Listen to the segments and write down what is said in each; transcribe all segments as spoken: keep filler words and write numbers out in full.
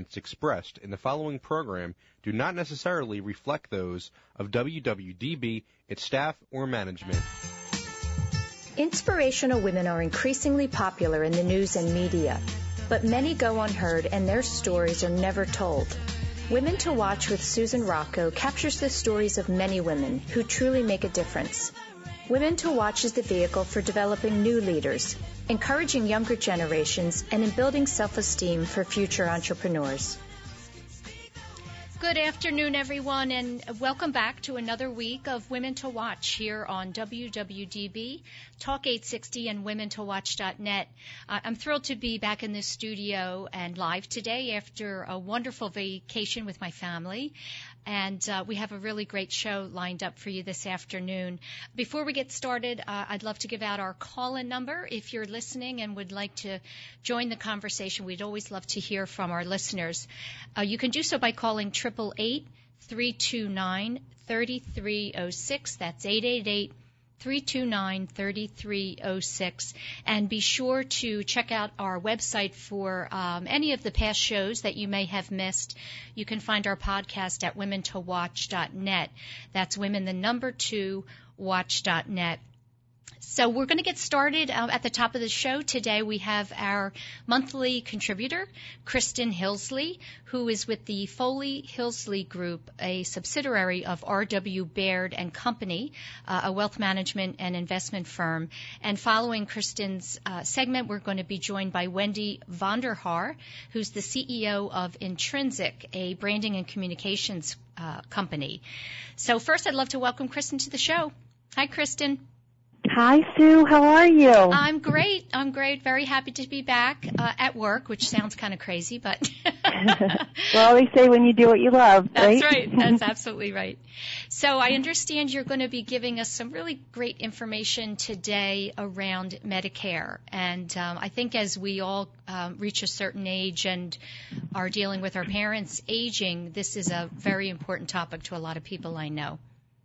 statements expressed in the following program do not necessarily reflect those of W W D B, its staff, or management. Inspirational women are increasingly popular in the news and media, but many go unheard and their stories are never told. Women to Watch with Susan Rocco captures the stories of many women who truly make a difference. Women to Watch is the vehicle for developing new leaders, encouraging younger generations, and in building self-esteem for future entrepreneurs. Good afternoon, everyone, and welcome back to another week of Women to Watch here on W W D B, Talk eight sixty, and women to watch dot net. Uh, I'm thrilled to be back in this studio and live today after a wonderful vacation with my family. And uh, we have a really great show lined up for you this afternoon. Before we get started, uh, I'd love to give out our call-in number. If you're listening and would like to join the conversation, we'd always love to hear from our listeners. Uh, you can do so by calling eight eight eight, three two nine, three three zero six. That's eight eight eight, three two nine, three three zero six. And be sure to check out our website for um, any of the past shows that you may have missed. You can find our podcast at women to watch dot net. That's women, the number two, watch dot net. So we're going to get started um, at the top of the show. Today we have our monthly contributor, Kristen Hillsley, who is with the Foley Hillsley Group, a subsidiary of R W Baird and Company, uh, a wealth management and investment firm. And following Kristen's uh, segment, we're going to be joined by Wendy Vonderhaar, who's the C E O of Intrinsic, a branding and communications uh, company. So first, I'd love to welcome Kristen to the show. Hi, Kristen. Hi, Sue. How are you? I'm great. I'm great. Very happy to be back uh, at work, which sounds kind of crazy, but... Well, they say when you do what you love, right? That's right. That's absolutely right. So I understand you're going to be giving us some really great information today around Medicare. And um, I think as we all um, reach a certain age and are dealing with our parents aging, this is a very important topic to a lot of people I know.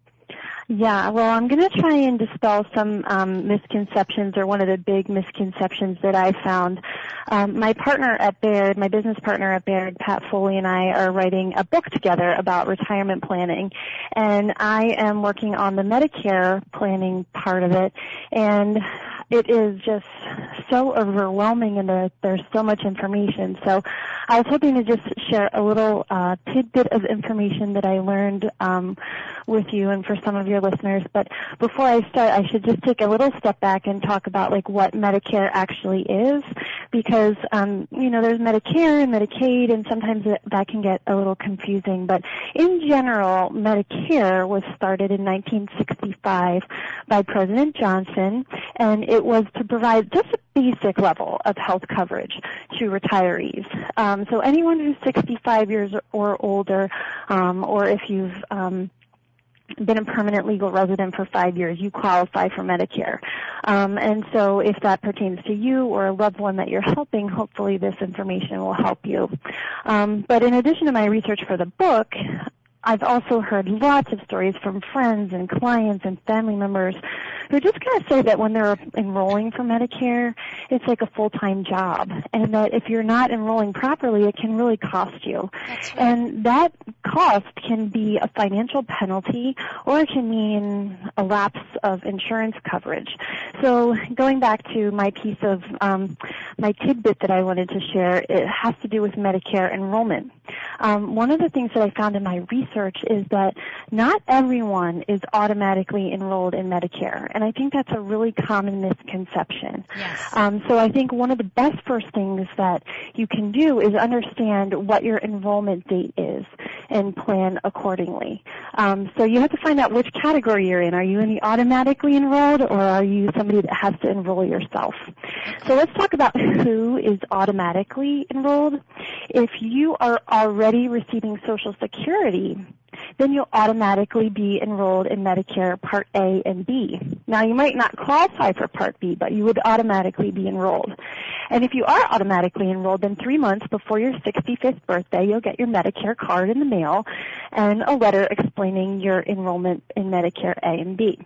Yeah, well, I'm going to try and dispel some um, misconceptions, or one of the big misconceptions that I found. Um, my partner at Baird, my business partner at Baird, Pat Foley, and I are writing a book together about retirement planning, and I am working on the Medicare planning part of it, and it is just so overwhelming, and there, there's so much information. So I was hoping to just share a little uh, tidbit of information that I learned um, with you and for some of your listeners. But before I start, I should just take a little step back and talk about like what Medicare actually is, because um, you know, there's Medicare and Medicaid, and sometimes it, that can get a little confusing. But in general, Medicare was started in nineteen sixty-five by President Johnson, and it was to provide just a basic level of health coverage to retirees. Um, so anyone who's sixty-five years or older, um, or if you've um, been a permanent legal resident for five years, you qualify for Medicare. Um, and so if that pertains to you or a loved one that you're helping, hopefully this information will help you. Um, but in addition to my research for the book, I've also heard lots of stories from friends and clients and family members who just kind of say that when they're enrolling for Medicare, it's like a full-time job, and that if you're not enrolling properly, it can really cost you. That's right. And that cost can be a financial penalty, or it can mean a lapse of insurance coverage. So going back to my piece of um, my tidbit that I wanted to share, it has to do with Medicare enrollment. Um, one of the things that I found in my research is that not everyone is automatically enrolled in Medicare, and I think that's a really common misconception. Yes. Um, so I think one of the best first things that you can do is understand what your enrollment date is and plan accordingly. Um, so you have to find out which category you're in. Are you in the automatically enrolled, or are you somebody that has to enroll yourself? So let's talk about who is automatically enrolled. If you are already receiving Social Security, then you'll automatically be enrolled in Medicare Part A and B. Now, you might not qualify for Part B, but you would automatically be enrolled. And if you are automatically enrolled, then three months before your sixty-fifth birthday, you'll get your Medicare card in the mail and a letter explaining your enrollment in Medicare A and B.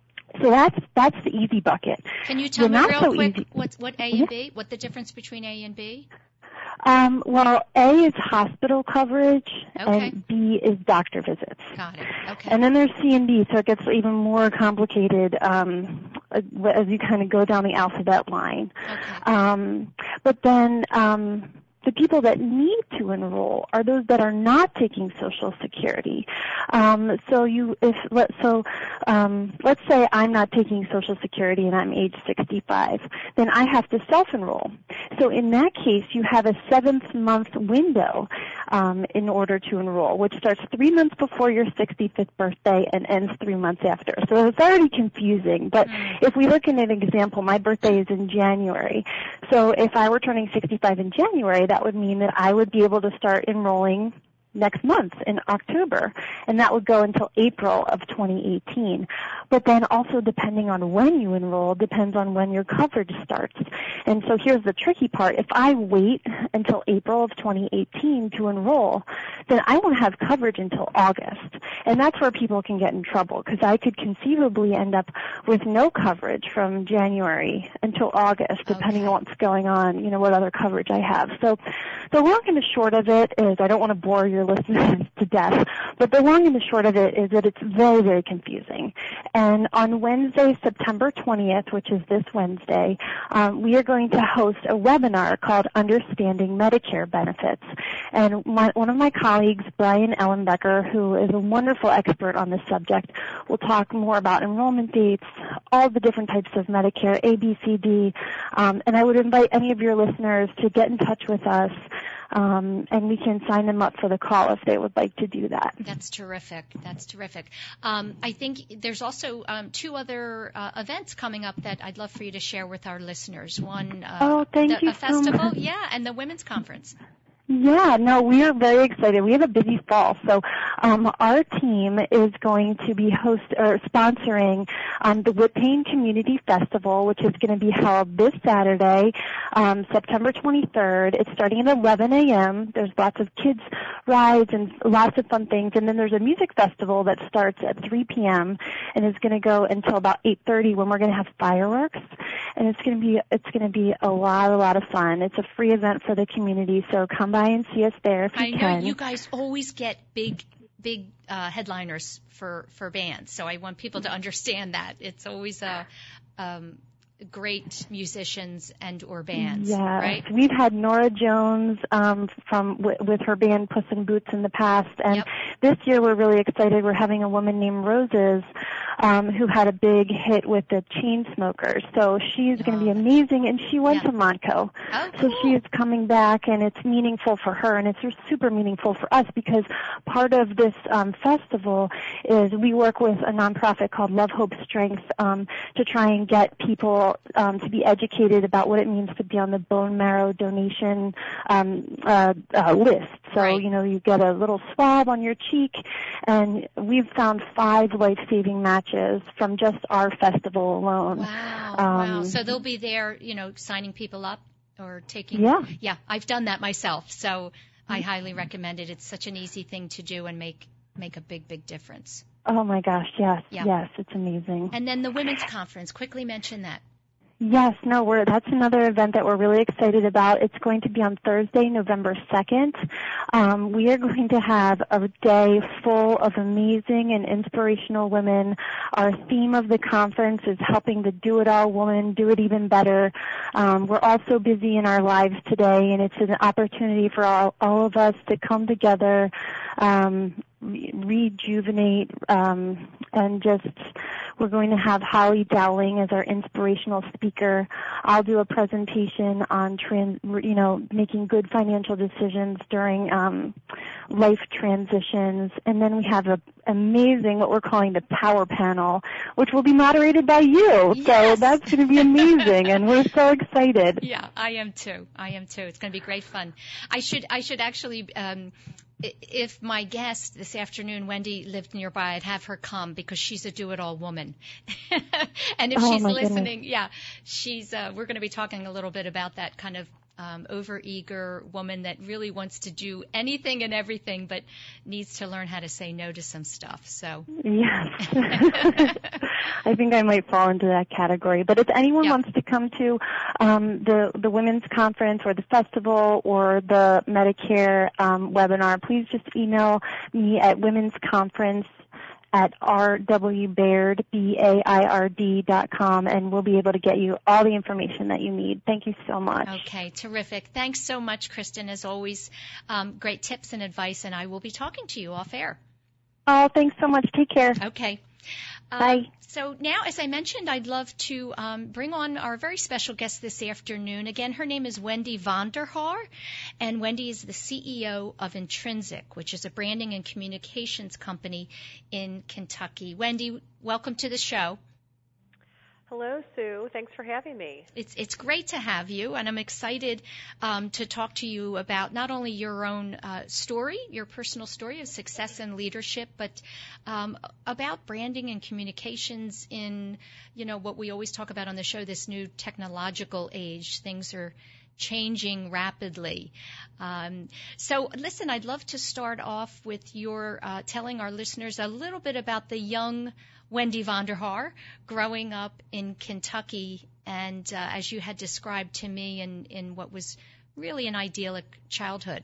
So that's that's the easy bucket. Can you tell You're me real so quick easy. what's, what A and B, what the difference between A and B? Um, well, A is hospital coverage, Okay. and B is doctor visits. Got it. Okay. And then there's C and D, so it gets even more complicated um, as you kind of go down the alphabet line. Okay. Um, but then um, the people that need to enroll are those that are not taking Social Security. Um, so you, if let so, um, let's say I'm not taking Social Security and I'm age sixty-five, then I have to self-enroll. So in that case, you have a seventh month window um, in order to enroll, which starts three months before your sixty-fifth birthday and ends three months after. So it's already confusing. But Mm. if we look at an example, my birthday is in January. So if I were turning sixty-five in January, that would mean that I would be able to start enrolling next month in October, and that would go until April of twenty eighteen. But then also depending on when you enroll depends on when your coverage starts. And so here's the tricky part. If I wait until April of twenty eighteen to enroll, then I won't have coverage until August. And that's where people can get in trouble, because I could conceivably end up with no coverage from January until August, depending Okay. on what's going on, you know, what other coverage I have. So the long and the short of it is, I don't want to bore your listeners to death, but the long and the short of it is that it's very, very confusing. And on Wednesday, September twentieth, which is this Wednesday, um, we are going to host a webinar called Understanding Medicare Benefits. And my, one of my colleagues, Brian Ellenbecker, who is a wonderful expert on this subject, will talk more about enrollment dates, all the different types of Medicare, A, B, C, D, um, and I would invite any of your listeners to get in touch with us. Um, and we can sign them up for the call if they would like to do that. That's terrific. That's terrific. Um, I think there's also um, two other uh, events coming up that I'd love for you to share with our listeners. One, uh, Oh, thank the, you a so festival, much. yeah, and the Women's Conference. Yeah, no, we are very excited. We have a busy fall. So um, our team is going to be host or sponsoring um, the Whitpain Community Festival, which is going to be held this Saturday, um, September twenty-third. It's starting at eleven a.m. There's lots of kids rides and lots of fun things. And then there's a music festival that starts at three p.m. and is going to go until about eight thirty, when we're going to have fireworks. And it's going to be it's going to be a lot, a lot of fun. It's a free event for the community, so come by and see us there if you I know can. you guys always get big, big uh, headliners for, for bands, so I want people to understand that. It's always a um, great musicians and or bands, yes. right? We've had Nora Jones um, from w- with her band Puss in Boots in the past, and Yep. this year we're really excited. We're having a woman named Roses um, who had a big hit with the Chainsmokers. So she's going to be Oh. amazing, and she went Yeah. to Montco. Oh, So cool. she is coming back, and it's meaningful for her, and it's super meaningful for us, because part of this um, festival is we work with a nonprofit called Love, Hope, Strength um, to try and get people um, to be educated about what it means to be on the bone marrow donation um, uh, uh, list. So, Right. you know, you get a little swab on your cheek, and we've found five life-saving matches from just our festival alone. Wow, Um, wow. So they'll be there, you know, signing people up or taking. Yeah. Yeah, I've done that myself, so I highly recommend it. It's such an easy thing to do and make make a big, big difference. Oh, my gosh, yes, Yeah. yes, it's amazing. And then the Women's Conference. Quickly mention that. Yes, no, we're, that's another event that we're really excited about. It's going to be on Thursday, November second. Um, we are going to have a day full of amazing and inspirational women. Our theme of the conference is helping the do-it-all woman do it even better. Um, we're all so busy in our lives today, and it's an opportunity for all, all of us to come together, um, re- rejuvenate, um, and just we're going to have Holly Dowling as our inspirational speaker. I'll do a presentation on trans, you know, making good financial decisions during um, life transitions, and then we have a amazing what we're calling the Power Panel, which will be moderated by you. Yes. So that's going to be amazing, and we're so excited. Yeah, I am too. I am too. It's going to be great fun. I should I should actually. Um, If my guest this afternoon, Wendy, lived nearby, I'd have her come because she's a do-it-all woman. And if Oh, she's my listening, goodness. yeah, she's. Uh, we're going to be talking a little bit about that kind of um, over-eager woman that really wants to do anything and everything, but needs to learn how to say no to some stuff. So yes, I think I might fall into that category. But if anyone yep. wants to come to um, the the women's conference or the festival or the Medicare um, webinar, please just email me at women's conference at r w baird, B A I R D dot com, and we'll be able to get you all the information that you need. Thank you so much. Okay, terrific. Thanks so much, Kristen. As always, um, great tips and advice, and I will be talking to you off air. Oh, thanks so much. Take care. Okay. Uh, Bye. So now, as I mentioned, I'd love to um, bring on our very special guest this afternoon. Again, her name is Wendy Vonderhaar, and Wendy is the C E O of Intrinsic, which is a branding and communications company in Kentucky. Wendy, welcome to the show. Hello, Sue. Thanks for having me. It's it's great to have you, and I'm excited um, to talk to you about not only your own uh, story, your personal story of success and leadership, but um, about branding and communications in, you know, what we always talk about on the show, this new technological age. Things are changing rapidly. Um, so, listen, I'd love to start off with your uh, telling our listeners a little bit about the young Wendy Vonderhaar growing up in Kentucky, and uh, as you had described to me in, in what was really an idyllic childhood.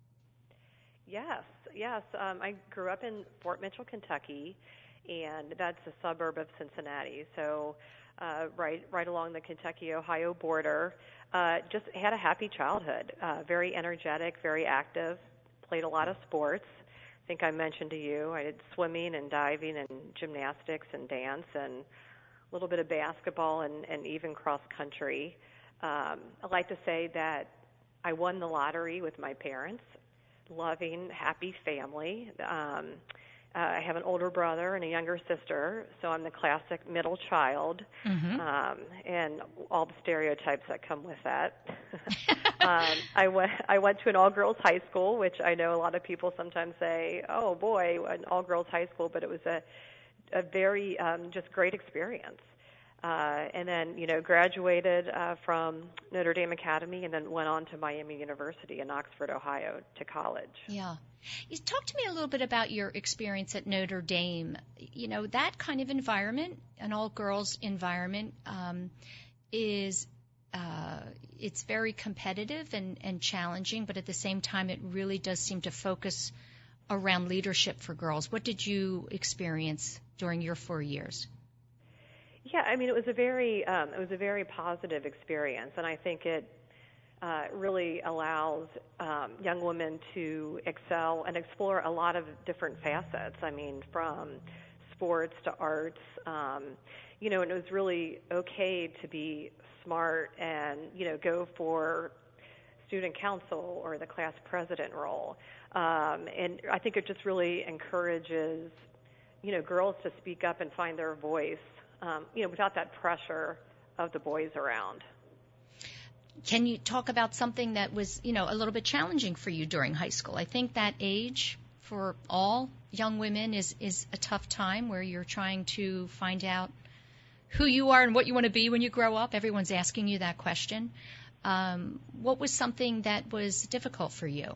Yes, yes. Um, I grew up in Fort Mitchell, Kentucky, and that's a suburb of Cincinnati, so uh, right right along the Kentucky-Ohio border. Uh, just had a happy childhood, uh, very energetic, very active, played a lot of sports. I think I mentioned to you I did swimming and diving and gymnastics and dance and a little bit of basketball and, and even cross country. Um, I like to say that I won the lottery with my parents, loving, happy family. Um, uh, I have an older brother and a younger sister, so I'm the classic middle child, mm-hmm. um, and all the stereotypes that come with that. um, I went I went to an all-girls high school, which I know a lot of people sometimes say, "Oh boy, an all-girls high school," but it was a a very um, just great experience. Uh, and then, you know, graduated uh, from Notre Dame Academy and then went on to Miami University in Oxford, Ohio, to college. Yeah. You talk to me a little bit about your experience at Notre Dame. You know, that kind of environment, an all-girls environment, um, is uh, it's very competitive and, and challenging, but at the same time, it really does seem to focus around leadership for girls. What did you experience during your four years? Yeah, I mean, it was a very um, it was a very positive experience, and I think it uh, really allows um, young women to excel and explore a lot of different facets. I mean, from sports to arts, um, you know, and it was really okay to be smart and, you know, go for student council or the class president role. Um, and I think it just really encourages, you know, girls to speak up and find their voice. Um, you know, without that pressure of the boys around. Can you talk about something that was, you know, a little bit challenging for you during high school? I think that age for all young women is, is a tough time where you're trying to find out who you are and what you want to be when you grow up. Everyone's asking you that question. Um, what was something that was difficult for you?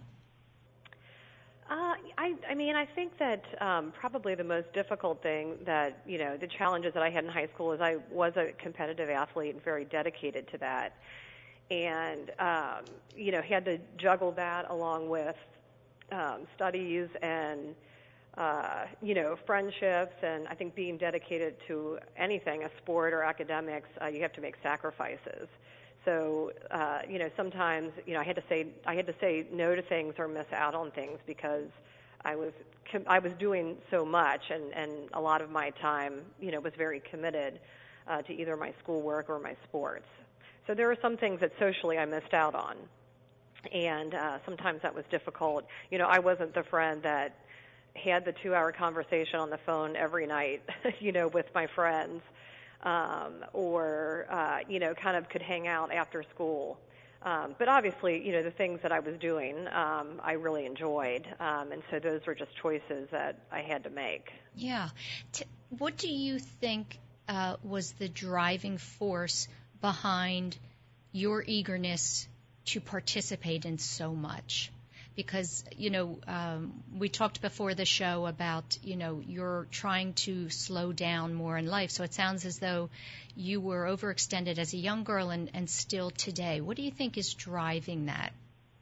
Uh, I, I mean, I think that um, probably the most difficult thing that, you know, the challenges that I had in high school is I was a competitive athlete and very dedicated to that. And, um, you know, had to juggle that along with um, studies and, uh, you know, friendships. And I think being dedicated to anything, a sport or academics, uh, you have to make sacrifices. So, uh, you know, sometimes, you know, I had to say I had to say no to things or miss out on things because I was I was doing so much, and, and a lot of my time, you know, was very committed uh, to either my schoolwork or my sports. So there were some things that socially I missed out on, and uh, sometimes that was difficult. You know, I wasn't the friend that had the two-hour conversation on the phone every night, you know, with my friends. Um, or, uh, you know, kind of could hang out after school. Um, but obviously, you know, the things that I was doing, um, I really enjoyed. Um, and so those were just choices that I had to make. Yeah. T- what do you think uh, was the driving force behind your eagerness to participate in so much? Because, you know, um, we talked before the show about, you know, you're trying to slow down more in life. So it sounds as though you were overextended as a young girl and, and still today. What do you think is driving that?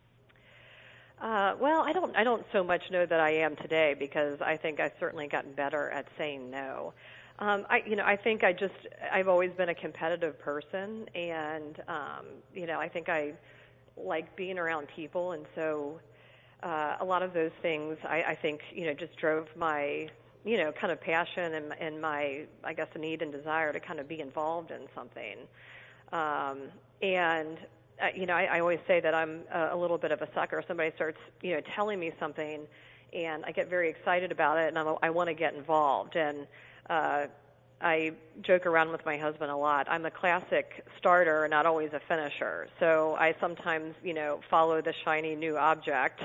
Uh, well, I don't I don't so much know that I am today, because I think I've certainly gotten better at saying no. Um, I, you know, I think I just, I've always been a competitive person, and, um, you know, I think I like being around people, and so uh, a lot of those things, I, I think, you know, just drove my, you know, kind of passion and, and my, I guess, the need and desire to kind of be involved in something. Um, and, uh, you know, I, I always say that I'm a, a little bit of a sucker. Somebody starts, you know, telling me something, and I get very excited about it, and I'm, I want to get involved. And Uh, I joke around with my husband a lot. I'm a classic starter, not always a finisher. So I sometimes, you know, follow the shiny new object,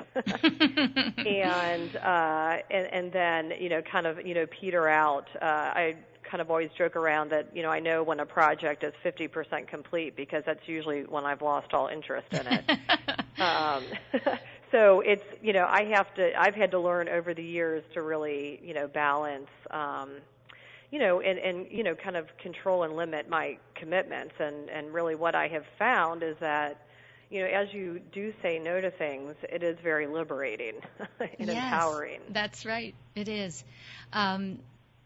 and, uh, and and then, you know, kind of, you know, peter out. Uh, I kind of always joke around that, you know, I know when a project is fifty percent complete, because that's usually when I've lost all interest in it. um, so it's, you know, I have to. I've had to learn over the years to really, you know, balance. Um, you know, and, and, you know, kind of control and limit my commitments. And, and really what I have found is that, you know, as you do say no to things, it is very liberating and yes, empowering. That's right. It is. Um,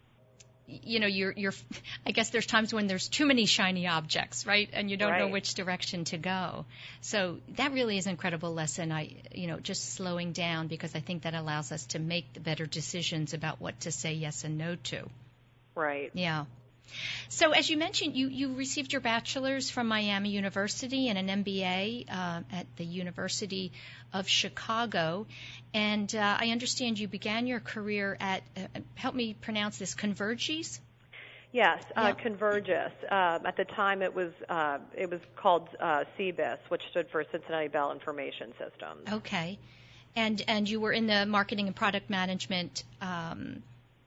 you know, you're, you're, I guess there's times when there's too many shiny objects, right? And you don't right. know which direction to go. So that really is an incredible lesson. I, you know, just slowing down, because I think that allows us to make the better decisions about what to say yes and no to. Right. Yeah. So as you mentioned, you, you received your bachelor's from Miami University and an M B A uh, at the University of Chicago. And uh, I understand you began your career at, uh, help me pronounce this, Convergys? Yes, uh, yeah. Convergys. Uh, at the time it was uh, it was called uh, C B I S, which stood for Cincinnati Bell Information Systems. Okay. And, and you were in the marketing and product management um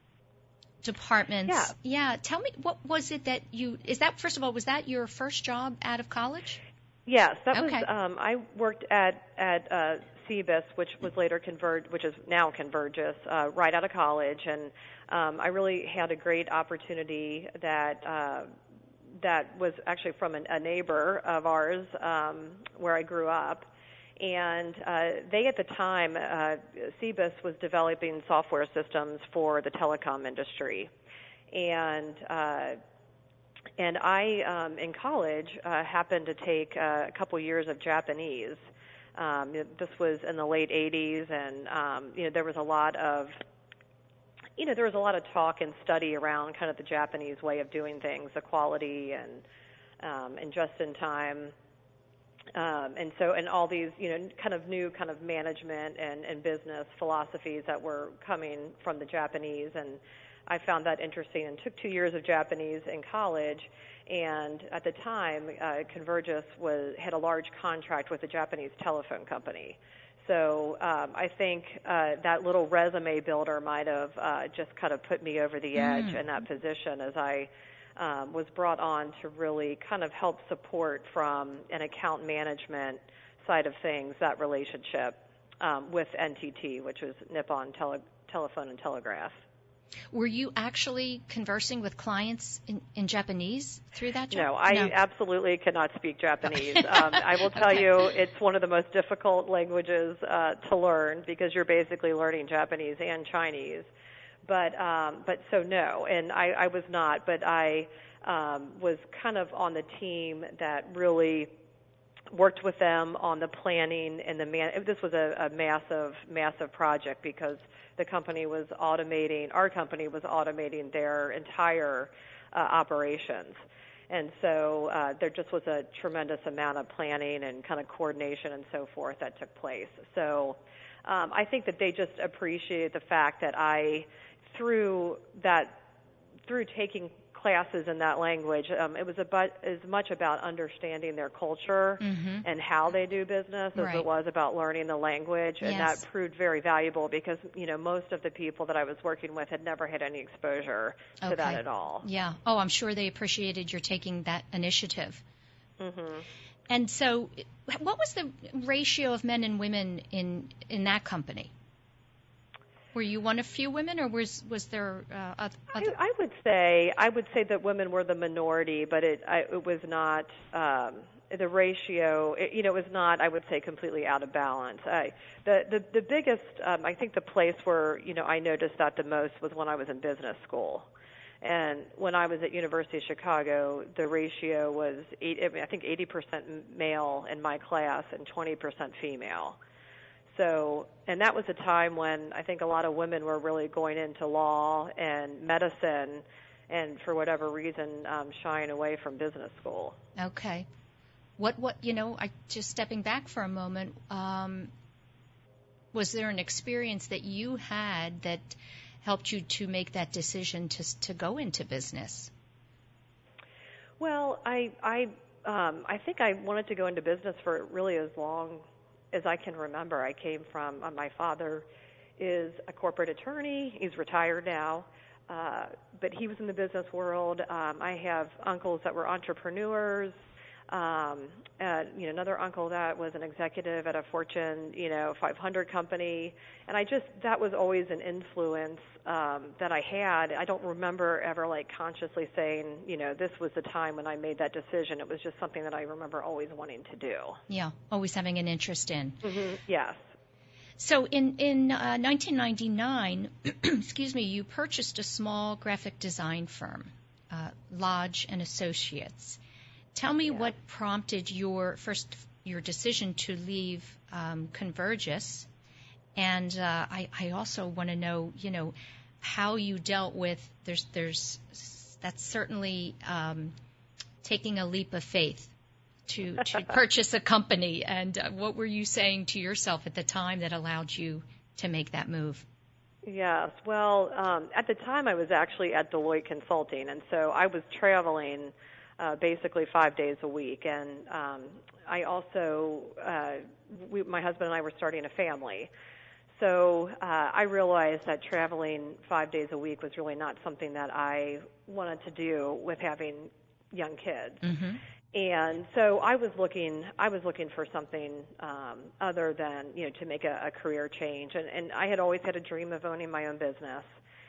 departments. Yeah. Yeah. Tell me, what was it that you, is that, first of all, was that your first job out of college? Yes, that okay. was, um, I worked at, at, uh, C B I S, which was later Converge, which is now Convergys, uh, right out of college. And, um, I really had a great opportunity that, uh, that was actually from an, a neighbor of ours, um, where I grew up. And uh, they, at the time, uh, C B I S was developing software systems for the telecom industry. And uh, and I, um, in college, uh, happened to take uh, a couple years of Japanese. Um, this was in the late eighties, and um, you know, there was a lot of you know there was a lot of talk and study around kind of the Japanese way of doing things, the quality and um, and just in time. Um, and so, and all these, you know, kind of new kind of management and, and business philosophies that were coming from the Japanese, and I found that interesting and took two years of Japanese in college. And at the time, uh, Convergys was had a large contract with a Japanese telephone company. So um, I think uh, that little resume builder might have uh, just kind of put me over the edge mm. in that position, as I Um, was brought on to really kind of help support from an account management side of things, that relationship um, with N T T, which was Nippon Tele- Telephone and Telegraph. Were you actually conversing with clients in, in Japanese through that job? No, I no. absolutely cannot speak Japanese. um, I will tell okay. you, it's one of the most difficult languages uh, to learn, because you're basically learning Japanese and Chinese. But um, but so no, and I, I was not. But I um, was kind of on the team that really worked with them on the planning and the man. This was a, a massive, massive project, because the company was automating. Our company was automating their entire uh, operations, and so uh, there just was a tremendous amount of planning and kind of coordination and so forth that took place. So um, I think that they just appreciated the fact that I. Through that, through taking classes in that language, um, it was about, as much about understanding their culture mm-hmm. and how they do business as right. it was about learning the language, and yes. that proved very valuable, because you know most of the people that I was working with had never had any exposure to okay. that at all. Yeah. Oh, I'm sure they appreciated your taking that initiative. Mm-hmm. And so, what was the ratio of men and women in in that company? Were you one of few women, or was was there uh, other? I, I would say I would say that women were the minority, but it I, it was not um, the ratio. It, you know, it was not, I would say, completely out of balance. I, the the the biggest, um, I think, the place where you know I noticed that the most was when I was in business school. And when I was at University of Chicago, the ratio was, eight, I, mean, I think, eighty percent male in my class and twenty percent female. So, and that was a time when I think a lot of women were really going into law and medicine and, for whatever reason, um, shying away from business school. Okay. What, what you know, I just stepping back for a moment, um, was there an experience that you had that helped you to make that decision to to go into business? Well, I I um, I think I wanted to go into business for really as long as I can remember. I came from uh, my father is a corporate attorney. He's retired now, uh, but he was in the business world. Um, I have uncles that were entrepreneurs. Um, uh, you know, another uncle that was an executive at a Fortune, you know, five hundred company, and I just that was always an influence um, that I had. I don't remember ever like consciously saying, you know, this was the time when I made that decision. It was just something that I remember always wanting to do. Yeah, always having an interest in. Mm-hmm. Yes. So in in uh, nineteen ninety-nine, excuse me, you purchased a small graphic design firm, uh, Lodge and Associates. Tell me yeah. what prompted your first your decision to leave um, Convergys, and uh, I, I also want to know, you know, how you dealt with there's there's that's certainly um, taking a leap of faith to to purchase a company, and uh, what were you saying to yourself at the time that allowed you to make that move? Yes. Well, um, at the time I was actually at Deloitte Consulting, and so I was traveling Uh, basically five days a week, and um, I also, uh, we, my husband and I were starting a family, so uh, I realized that traveling five days a week was really not something that I wanted to do with having young kids. Mm-hmm. And so I was looking, I was looking for something um, other than, you know, to make a, a career change, and, and I had always had a dream of owning my own business.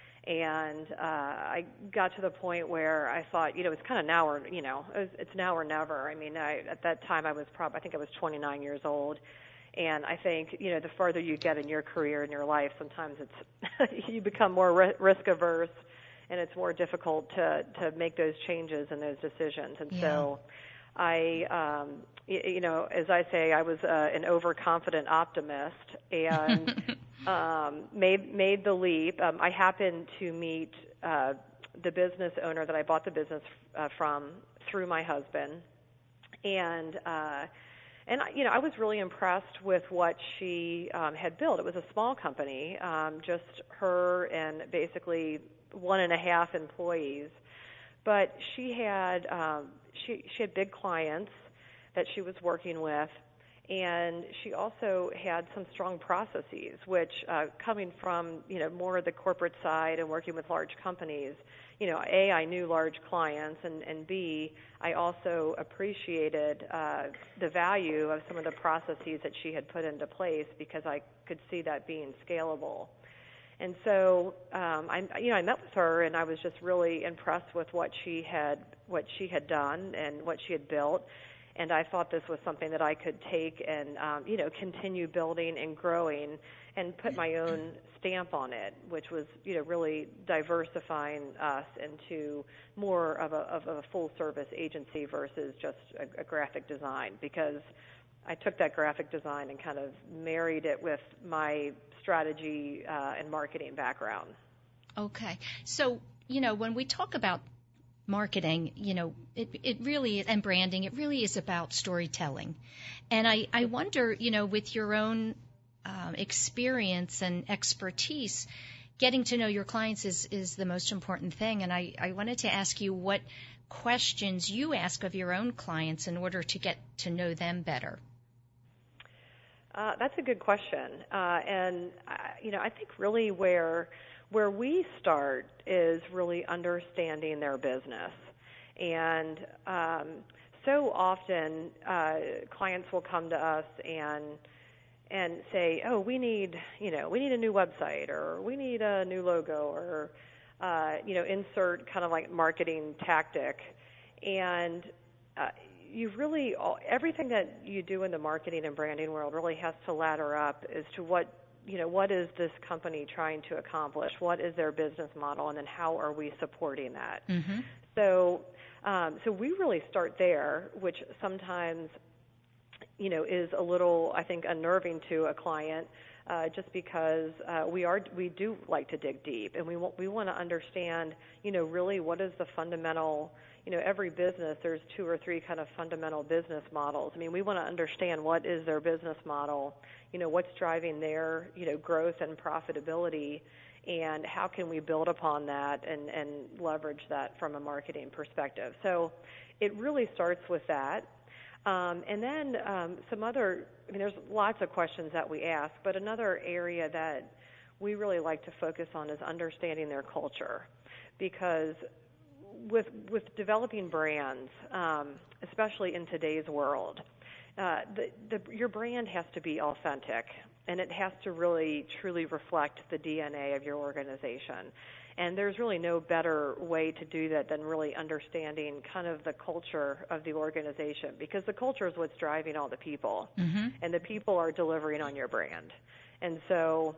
And uh, I got to the point where I thought, you know, it's kind of now or, you know, it was, it's now or never. I mean, I, at that time I was probably, I think I was twenty-nine years old. And I think, you know, the further you get in your career and your life, sometimes it's, you become more ri- risk averse, and it's more difficult to, to make those changes and those decisions. And yeah. so I, um, y- you know, as I say, I was uh, an overconfident optimist, and Um, made made the leap. Um, I happened to meet uh, the business owner that I bought the business uh, from through my husband, and uh, and you know I was really impressed with what she um, had built. It was a small company, um, just her and basically one and a half employees, but she had um, she she had big clients that she was working with. And she also had some strong processes, which uh, coming from, you know, more of the corporate side and working with large companies, you know, A, I knew large clients, and, and B, I also appreciated uh, the value of some of the processes that she had put into place because I could see that being scalable. And so, um, I, you know, I met with her, and I was just really impressed with what she had, what she had done and what she had built. And I thought this was something that I could take and, um, you know, continue building and growing and put my own stamp on it, which was, you know, really diversifying us into more of a, of a full-service agency versus just a, a graphic design, because I took that graphic design and kind of married it with my strategy uh, and marketing background. Okay. So, you know, when we talk about marketing, you know, it, it really is, and branding, it really is about storytelling. And I, I wonder, you know, with your own um, experience and expertise, getting to know your clients is, is the most important thing. And I, I wanted to ask you what questions you ask of your own clients in order to get to know them better. Uh, that's a good question. Uh, and, uh, you know, I think really where Where we start is really understanding their business. And um, so often uh, clients will come to us and and say, oh, we need, you know, we need a new website, or we need a new logo, or, uh, you know, insert kind of like marketing tactic. And uh, you really, all, everything that you do in the marketing and branding world really has to ladder up as to what, you know, what is this company trying to accomplish? What is their business model? And then how are we supporting that? Mm-hmm. So, um, so we really start there, which sometimes, you know, is a little, I think, unnerving to a client, uh, just because uh, we are we do like to dig deep, and we want we want to understand, you know, really what is the fundamental, you know, every business, there's two or three kind of fundamental business models. I mean, we want to understand what is their business model, you know, what's driving their, you know, growth and profitability, and how can we build upon that and, and leverage that from a marketing perspective. So it really starts with that. Um, and then um, some other, I mean, there's lots of questions that we ask, but another area that we really like to focus on is understanding their culture, because with with developing brands, um, especially in today's world, uh, the, the, your brand has to be authentic, and it has to really truly reflect the D N A of your organization. And there's really no better way to do that than really understanding kind of the culture of the organization, because the culture is what's driving all the people, mm-hmm. and the people are delivering on your brand. And so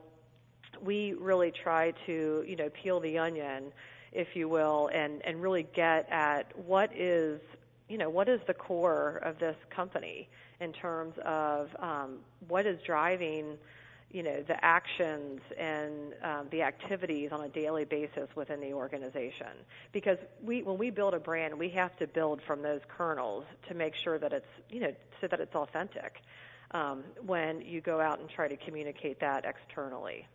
we really try to, you know, peel the onion, if you will, and, and really get at what is, you know, what is the core of this company in terms of um, what is driving, you know, the actions and um, the activities on a daily basis within the organization. Because we, when we build a brand, we have to build from those kernels to make sure that it's, you know, so that it's authentic um, when you go out and try to communicate that externally.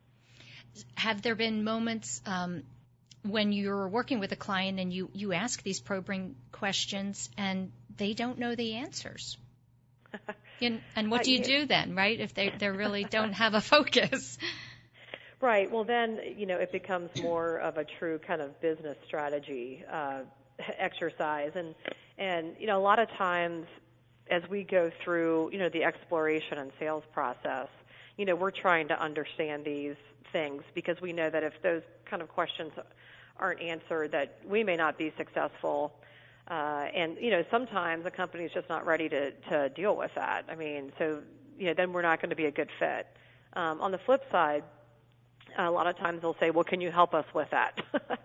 Have there been moments um, when you're working with a client and you, you ask these probing questions and they don't know the answers? And, and what do you do then, right, if they, they really don't have a focus? Right. Well, then, you know, it becomes more of a true kind of business strategy uh, exercise. And, and, you know, a lot of times as we go through, you know, the exploration and sales process, you know, we're trying to understand these things, because we know that if those kind of questions aren't answered, that we may not be successful. Uh, and, you know, sometimes a company is just not ready to, to deal with that. I mean, so, you know, then we're not going to be a good fit. Um, on the flip side, a lot of times they'll say, well, can you help us with that?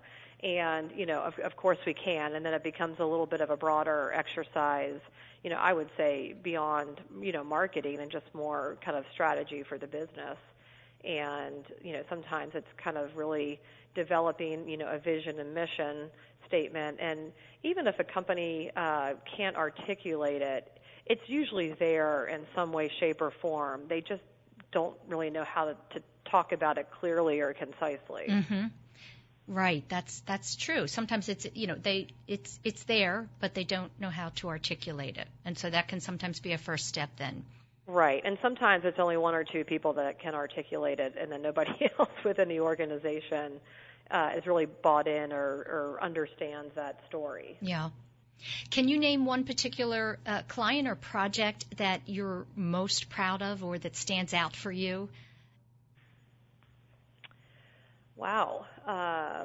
And, you know, of, of course we can. And then it becomes a little bit of a broader exercise, you know, I would say beyond, you know, marketing and just more kind of strategy for the business. And, you know, sometimes it's kind of really developing, you know, a vision and mission statement. And even if a company uh, can't articulate it, it's usually there in some way, shape, or form. They just don't really know how to, to talk about it clearly or concisely. Mm-hmm. Right. That's that's true. Sometimes it's, you know, they it's it's there, but they don't know how to articulate it, and so that can sometimes be a first step then. Right, and sometimes it's only one or two people that can articulate it, and then nobody else within the organization uh, is really bought in or, or understands that story. Yeah. Can you name one particular uh, client or project that you're most proud of or that stands out for you? Wow. Um,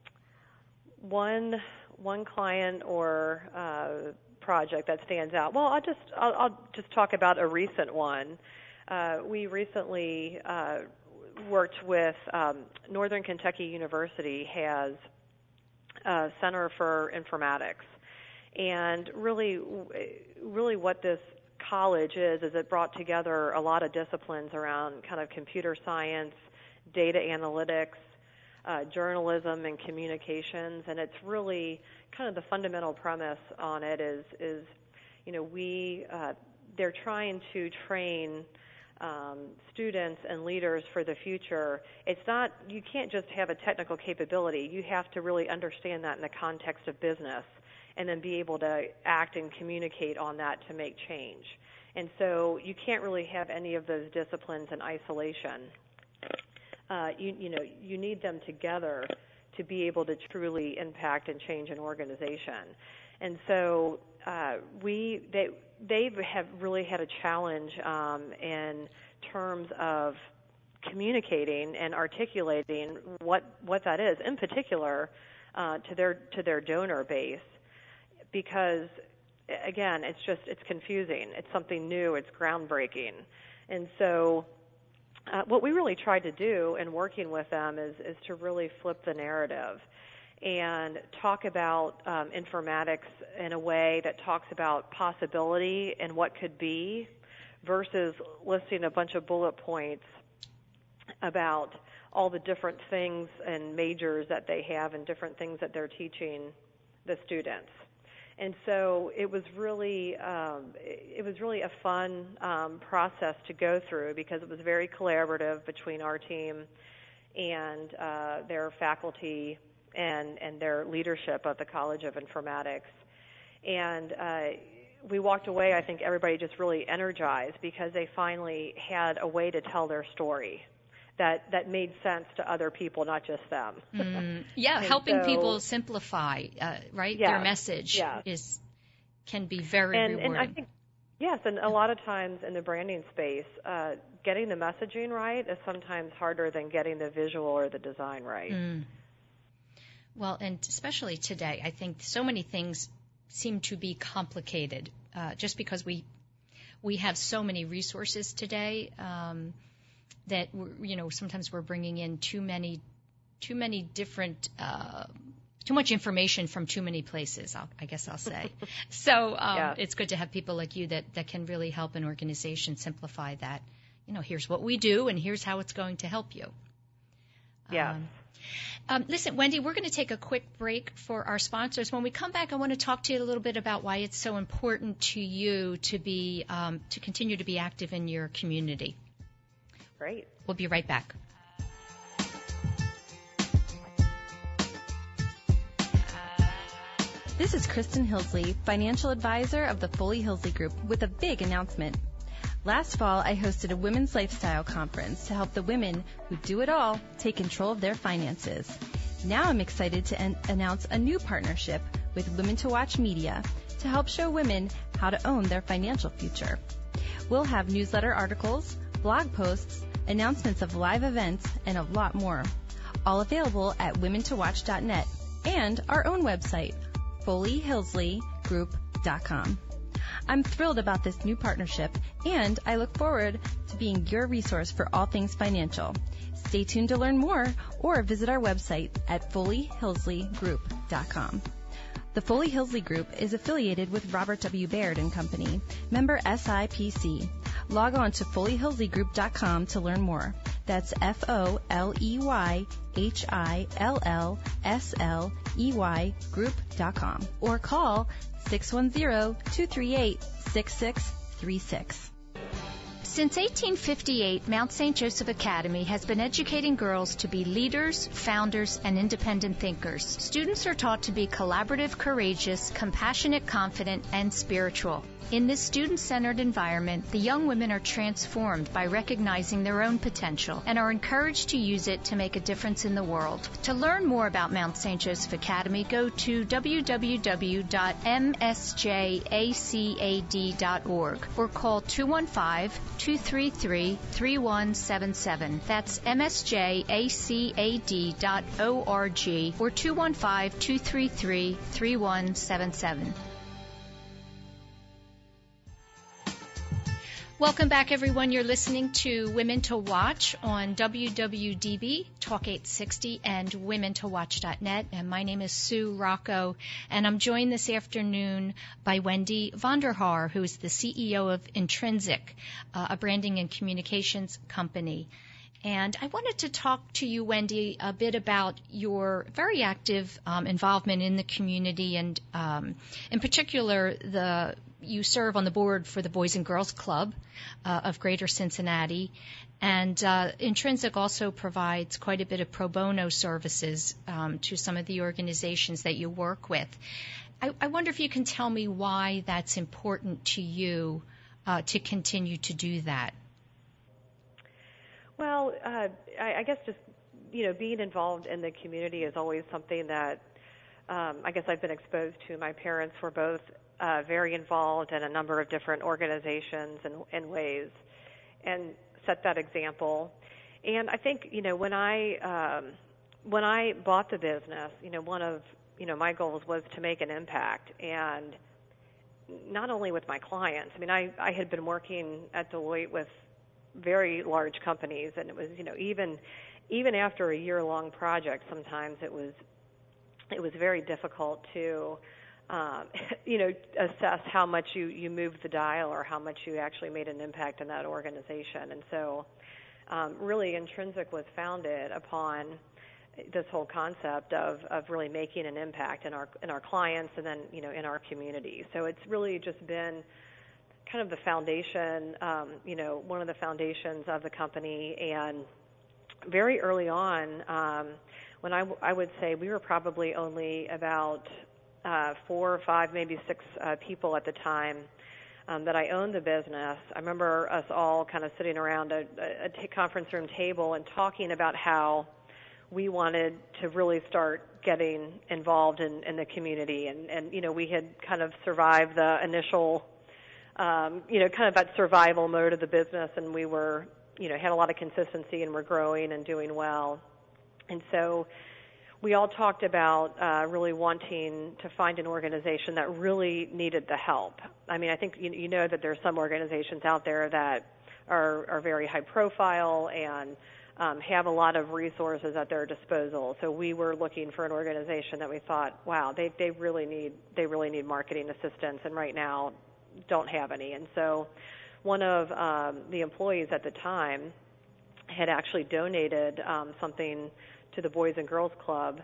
one one client or uh, project that stands out. Well, I'll just I'll, I'll just talk about a recent one. Uh, we recently uh, worked with um, Northern Kentucky University has a Center for Informatics, and really, really what this college is is it brought together a lot of disciplines around kind of computer science, data analytics, uh, journalism, and communications, and it's really kind of the fundamental premise on it is, is you know, we, uh, they're trying to train um, students and leaders for the future. It's not, you can't just have a technical capability. You have to really understand that in the context of business and then be able to act and communicate on that to make change. And so you can't really have any of those disciplines in isolation. Uh, you, you know, you need them together to be able to truly impact and change an organization. And so uh, we they they have really had a challenge um, in terms of communicating and articulating what what that is, in particular uh, to their to their donor base, because again, it's just it's confusing. It's something new. It's groundbreaking, and so. Uh, what we really tried to do in working with them is, is to really flip the narrative and talk about um, informatics in a way that talks about possibility and what could be versus listing a bunch of bullet points about all the different things and majors that they have and different things that they're teaching the students. And so it was really um, it was really a fun um, process to go through because it was very collaborative between our team and uh, their faculty and, and their leadership of the College of Informatics. And uh, we walked away, I think everybody just really energized because they finally had a way to tell their story that, that made sense to other people, not just them. Mm, yeah, helping so, people simplify, uh, right? Yeah, their message yeah. is can be very and, rewarding. And I think, yes, and a lot of times in the branding space, uh, getting the messaging right is sometimes harder than getting the visual or the design right. Mm. Well, and especially today, I think so many things seem to be complicated uh, just because we we have so many resources today. Um, that we're, you know sometimes we're bringing in too many too many different uh, too much information from too many places, I'll, I guess I'll say. So um, yeah. It's good to have people like you that, that can really help an organization simplify that. You know, here's what we do and here's how it's going to help you. Yeah. Um, um, listen, Wendy, we're going to take a quick break for our sponsors. When we come back, I want to talk to you a little bit about why it's so important to you to be um, to continue to be active in your community. Great. We'll be right back. This is Kristen Hillsley, financial advisor of the Foley Hillsley Group, with a big announcement. Last fall, I hosted a women's lifestyle conference to help the women who do it all take control of their finances. Now I'm excited to en- announce a new partnership with Women to Watch Media to help show women how to own their financial future. We'll have newsletter articles, blog posts, announcements of live events, and a lot more. All available at women to watch dot net and our own website, foley hillsley group dot com. I'm thrilled about this new partnership, and I look forward to being your resource for all things financial. Stay tuned to learn more or visit our website at foley hillsley group dot com. The Foley Hillsley Group is affiliated with Robert W. Baird and Company, member S I P C. Log on to foley hillsley group dot com to learn more. That's F O L E Y H I L L S L E Y group dot com or call six one zero, two three eight, six six three six. Since eighteen fifty-eight, Mount Saint Joseph Academy has been educating girls to be leaders, founders, and independent thinkers. Students are taught to be collaborative, courageous, compassionate, confident, and spiritual. In this student-centered environment, the young women are transformed by recognizing their own potential and are encouraged to use it to make a difference in the world. To learn more about Mount Saint Joseph Academy, go to w w w dot m s j a c a d dot org or call two one five, two three three, three one seven seven. That's m s j a c a d dot org or two one five, two three three, three one seven seven. Welcome back, everyone. You're listening to Women to Watch on W W D B, Talk eight sixty, and women to watch dot net. And my name is Sue Rocco, and I'm joined this afternoon by Wendy Vonderhaar, who is the C E O of Intrinsic, uh, a branding and communications company. And I wanted to talk to you, Wendy, a bit about your very active um, involvement in the community, and um, in particular, the you serve on the board for the Boys and Girls Club uh, of Greater Cincinnati, and uh, Intrinsic also provides quite a bit of pro bono services um, to some of the organizations that you work with. I, I wonder if you can tell me why that's important to you uh, to continue to do that. Well, uh, I, I guess just, you know, being involved in the community is always something that um, I guess I've been exposed to. My parents were both uh, very involved in a number of different organizations and, and ways, and set that example. And I think, you know, when I um, when I bought the business, you know, one of you know my goals was to make an impact, and not only with my clients. I mean, I, I had been working at Deloitte with very large companies, and it was, you know, even even after a year-long project, sometimes it was it was very difficult to, um, you know, assess how much you, you moved the dial or how much you actually made an impact in that organization. And so um, really Intrinsic was founded upon this whole concept of, of really making an impact in our in our clients and then, you know, in our community. So it's really just been kind of the foundation, um, you know, one of the foundations of the company. And very early on, um, when I, w- I would say we were probably only about uh, four or five, maybe six uh, people at the time um, that I owned the business. I remember us all kind of sitting around a, a t- conference room table and talking about how we wanted to really start getting involved in, in the community. And, and, you know, we had kind of survived the initial, um, you know, kind of that survival mode of the business, and we were, you know, had a lot of consistency and were growing and doing well. And so we all talked about uh, really wanting to find an organization that really needed the help. I mean, I think you, you know that there are some organizations out there that are, are very high profile and um, have a lot of resources at their disposal. So we were looking for an organization that we thought, wow, they, they really need they really need marketing assistance, and right now don't have any. And so one of um, the employees at the time had actually donated um, something to the Boys and Girls Club,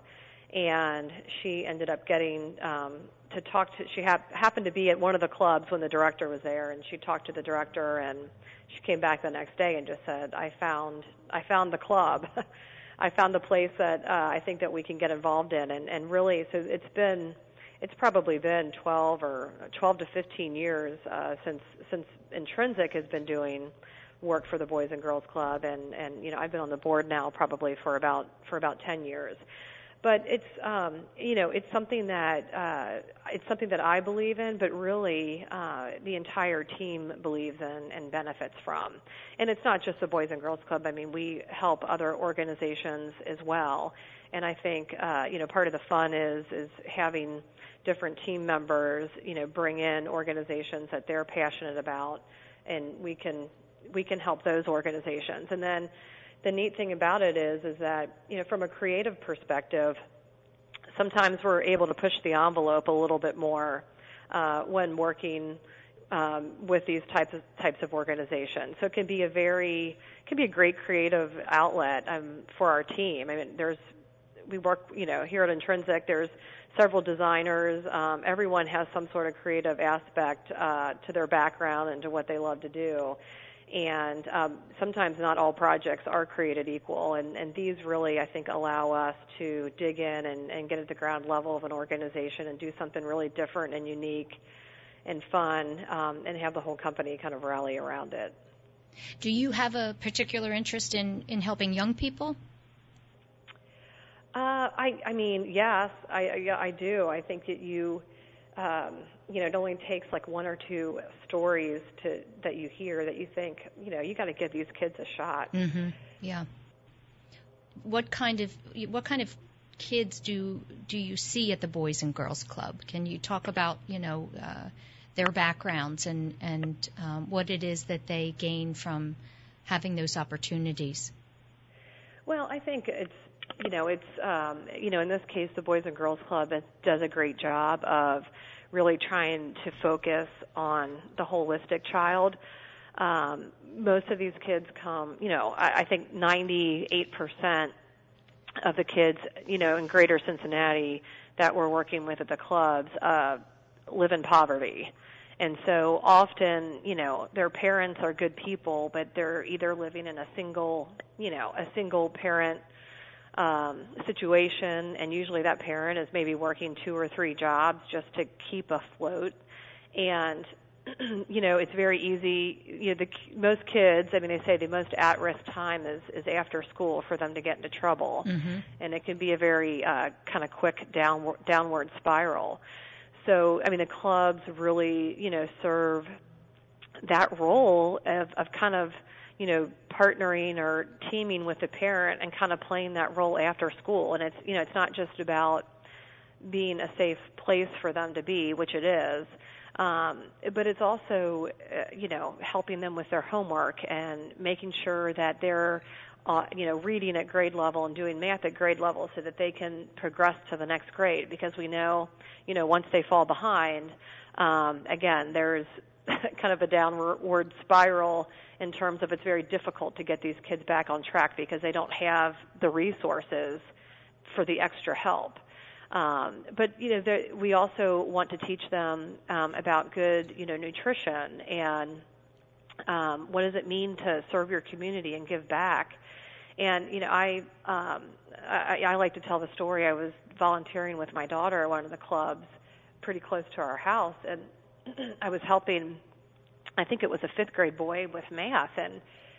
and she ended up getting um, to talk to, she hap- happened to be at one of the clubs when the director was there, and she talked to the director, and she came back the next day and just said, I found I found the club. I found the place that uh, I think that we can get involved in, and, and really, so it's been, it's probably been twelve or twelve to fifteen years uh, since since Intrinsic has been doing work for the Boys and Girls Club, and, and you know, I've been on the board now probably for about for about ten years. But it's um, you know, it's something that uh, it's something that I believe in, but really uh, the entire team believes in and benefits from. And it's not just the Boys and Girls Club. I mean, we help other organizations as well. And I think uh, you know, part of the fun is is having different team members, you know, bring in organizations that they're passionate about, and we can we can help those organizations. And then the neat thing about it is is that, you know, from a creative perspective, sometimes we're able to push the envelope a little bit more uh, when working um, with these types of types of organizations. So it can be a very it can be a great creative outlet um, for our team. I mean, there's we work, you know, here at Intrinsic, there's several designers. Um, everyone has some sort of creative aspect uh, to their background and to what they love to do. And um, sometimes not all projects are created equal, and, and these really, I think, allow us to dig in and, and get at the ground level of an organization and do something really different and unique and fun, um, and have the whole company kind of rally around it. Do you have a particular interest in, in helping young people? Uh, I, I mean, yes, I, I, I do. I think that you, um, you know, it only takes like one or two stories to that you hear that you think, you know, you got to give these kids a shot. Mm-hmm. Yeah. What kind of what kind of kids do do you see at the Boys and Girls Club? Can you talk about, you know, uh, their backgrounds and and um, what it is that they gain from having those opportunities? Well, I think it's. You know, it's, um, you know, in this case, the Boys and Girls Club does a great job of really trying to focus on the holistic child. Um, most of these kids come, you know, I, I think ninety-eight percent of the kids, you know, in greater Cincinnati that we're working with at the clubs uh, live in poverty. And so often, you know, their parents are good people, but they're either living in a single, you know, a single parent Um, situation, and usually that parent is maybe working two or three jobs just to keep afloat. And you know, it's very easy. You know, the most kids, I mean, they say the most at-risk time is is after school for them to get into trouble, mm-hmm. and it can be a very uh, kind of quick downward downward spiral. so, I mean, the clubs really, you know, serve that role of, of kind of, you know, partnering or teaming with the parent and kind of playing that role after school. And it's, you know, it's not just about being a safe place for them to be, which it is, um, but it's also, uh, you know, helping them with their homework and making sure that they're, uh, you know, reading at grade level and doing math at grade level so that they can progress to the next grade. Because we know, you know, once they fall behind, um, again, there's kind of a downward spiral in terms of it's very difficult to get these kids back on track because they don't have the resources for the extra help. Um, but, you know, there, we also want to teach them um, about good, you know, nutrition and um, what does it mean to serve your community and give back. And, you know, I, um, I, I like to tell the story. I was volunteering with my daughter at one of the clubs pretty close to our house, and I was helping, I think it was a fifth grade boy with math, and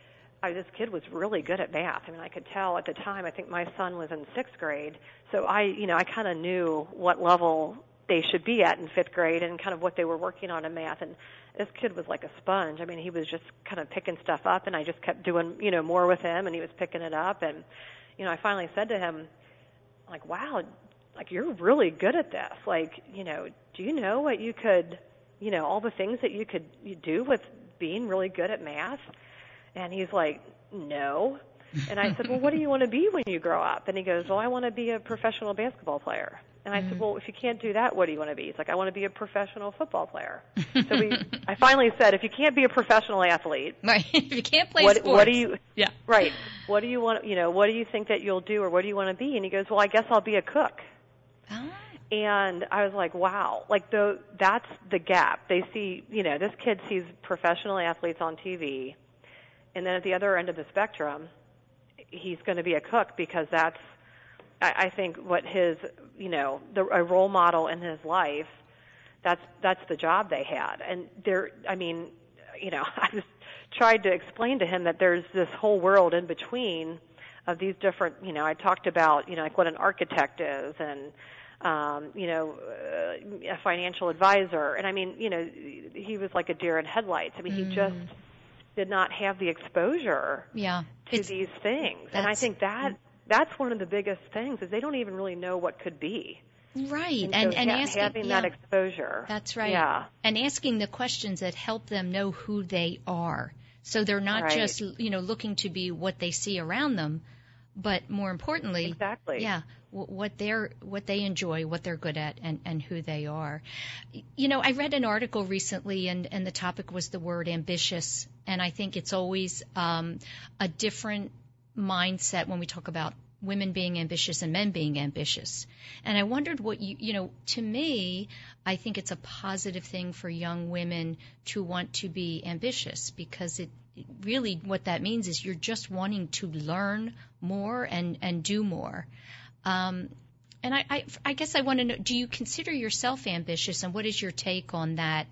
I, this kid was really good at math. I mean, I could tell at the time, I think my son was in sixth grade, so I, you know, I kind of knew what level they should be at in fifth grade and kind of what they were working on in math, and this kid was like a sponge. I mean, he was just kind of picking stuff up, and I just kept doing, you know, more with him, and he was picking it up, and, you know, I finally said to him, like, wow, like, you're really good at this. Like, you know, do you know what you could, you know, all the things that you could you do with being really good at math? And he's like, no. And I said, well, what do you want to be when you grow up? And he goes, well, I want to be a professional basketball player. And I mm. said, well, if you can't do that, what do you want to be? He's like, I want to be a professional football player. So we, I finally said, if you can't be a professional athlete, right? If you can't play what, sports, what do you? Yeah. Right. What do you want? You know, what do you think that you'll do, or what do you want to be? And he goes, well, I guess I'll be a cook. Oh. And I was like, wow, like the that's the gap. They see, you know, this kid sees professional athletes on T V, and then at the other end of the spectrum, he's going to be a cook because that's, I, I think, what his, you know, the, a role model in his life. That's that's the job they had, and there. I mean, you know, I just tried to explain to him that there's this whole world in between of these different. You know, I talked about, you know, like what an architect is, and Um, you know, uh, a financial advisor. And I mean, you know, he was like a deer in headlights. I mean, mm. he just did not have the exposure yeah. to it's, these things. And I think that that's one of the biggest things is they don't even really know what could be. Right. And, and, so and ha- asking, having yeah. that exposure. That's right. Yeah. And asking the questions that help them know who they are. So they're not right. just, you know, looking to be what they see around them, but more importantly, exactly. yeah, what they're what they enjoy, what they're good at, and, and who they are. You know, I read an article recently, and, and the topic was the word ambitious, and I think it's always um, a different mindset when we talk about women being ambitious and men being ambitious. And I wondered what you, you know, to me, I think it's a positive thing for young women to want to be ambitious because it really what that means is you're just wanting to learn more and, and do more. Um, and I, I, I guess I want to know, do you consider yourself ambitious, and what is your take on that?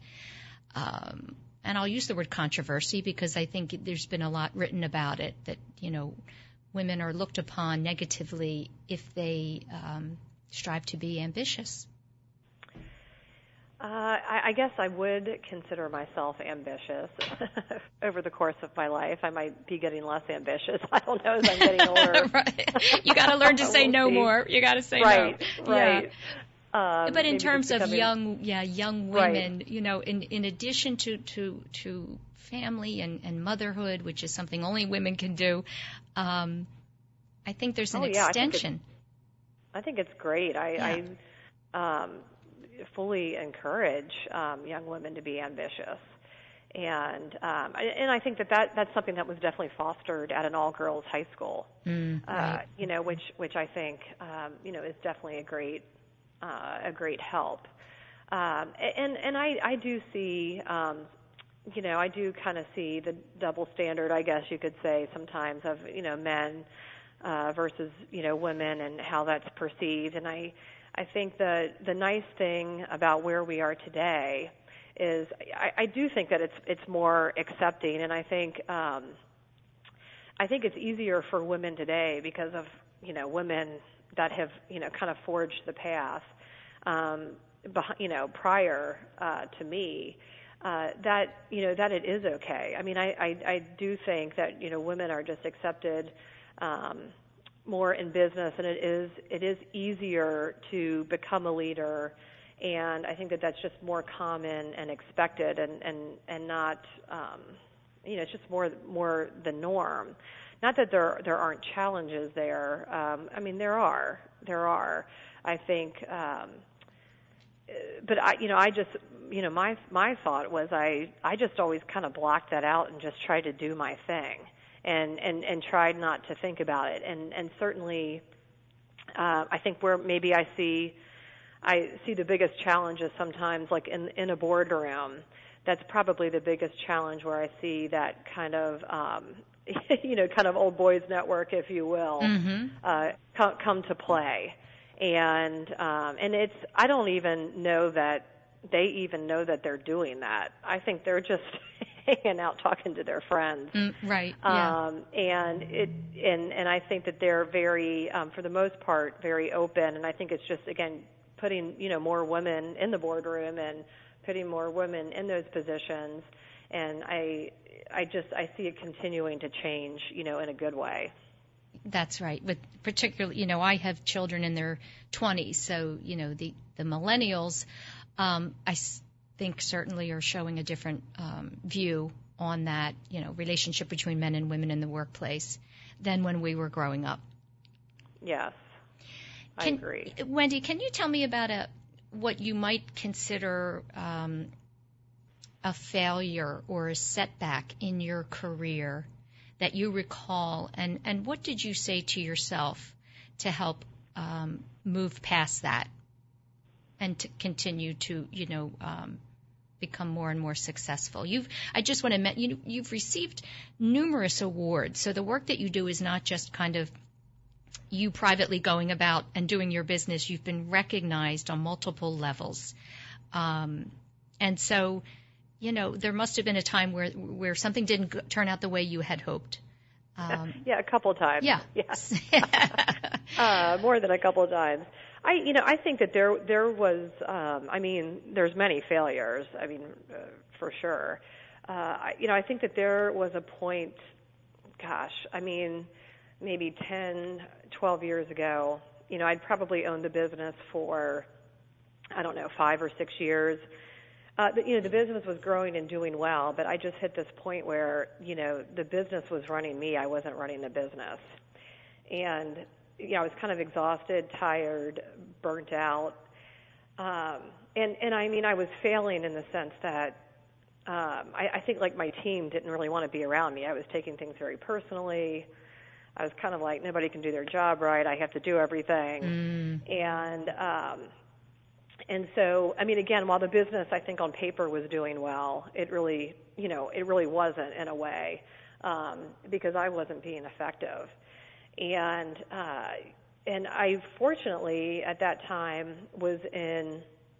Um, and I'll use the word controversy because I think there's been a lot written about it, that, you know, women are looked upon negatively if they um, strive to be ambitious. Uh, I, I guess I would consider myself ambitious. Over the course of my life, I might be getting less ambitious. I don't know as I'm getting older. Right. You got to learn to say we'll no see. more. You got to say right, no. Right. Yeah. Um, but in terms of becoming... young, yeah, young women, right. you know, in in addition to to to family and, and motherhood, which is something only women can do, um, I think there's an oh, yeah, extension. I think, it's, I think it's great. I, yeah. I um, fully encourage um, young women to be ambitious, and um, and I think that, that that's something that was definitely fostered at an all-girls high school. Mm, uh, right. You know, which which I think um, you know is definitely a great uh, a great help. Um, and and I I do see. Um, You know, I do kind of see the double standard, I guess you could say, sometimes of, you know, men uh, versus, you know, women and how that's perceived. And I, I think the the nice thing about where we are today is I, I do think that it's it's more accepting, and I think um, I think it's easier for women today because of, you know, women that have, you know, kind of forged the path. Um, beh- you know, prior uh, to me, uh, that you know that it is okay. I mean, I, I I do think that you know women are just accepted um, more in business, and it is it is easier to become a leader. And I think that that's just more common and expected, and and and not, um, you know, it's just more more the norm. Not that there there aren't challenges there. Um, I mean, there are there are. I think, um, but I, you know, I just, you know, my my thought was I I just always kind of blocked that out and just tried to do my thing, and and and tried not to think about it. And and certainly, uh, I think where maybe I see. I see the biggest challenges sometimes, like in in a boardroom. That's probably the biggest challenge where I see that kind of, um, you know, kind of old boys network, if you will, Mm-hmm. uh, come, come to play. And um, and it's I don't even know that they even know that they're doing that. I think they're just hanging out talking to their friends. Mm, right. Yeah. Um, and it and and I think that they're very, um, for the most part, very open. And I think it's just again. putting, you know, more women in the boardroom and putting more women in those positions. And I I just, I see it continuing to change, you know, in a good way. That's right. With particularly, you know, I have children in their twenties, so, you know, the, the millennials, um, I s- think certainly are showing a different um, view on that, you know, relationship between men and women in the workplace than when we were growing up. Yes. I Can, agree. Wendy, can you tell me about a what you might consider um, a failure or a setback in your career that you recall, and, and what did you say to yourself to help um, move past that and to continue to, you know, um, become more and more successful? You've, I just want to mention, you, you've received numerous awards, so the work that you do is not just kind of you privately going about and doing your business. You've been recognized on multiple levels. Um, and so, you know, there must have been a time where where something didn't go- turn out the way you had hoped. Um, yeah, a couple times. yeah. Yes. uh, more than a couple times. I, you know, I think that there there was, um, I mean, there's many failures. I mean, uh, for sure. Uh, I, you know, I think that there was a point, gosh, I mean, maybe ten, twelve years ago, you know, I'd probably owned the business for, I don't know, five or six years. Uh, the, you know, the business was growing and doing well, but I just hit this point where, you know, the business was running me. I wasn't running the business. And, you know, I was kind of exhausted, tired, burnt out. Um, and, and I mean, I was failing in the sense that um, I, I think, like, my team didn't really want to be around me. I was taking things very personally. I was kind of like, nobody can do their job right. I have to do everything. mm. And um, and so, I mean, again, while the business, I think, on paper was doing well, it really, you know, it really wasn't in a way um, because I wasn't being effective. And uh, and I, fortunately, at that time, was in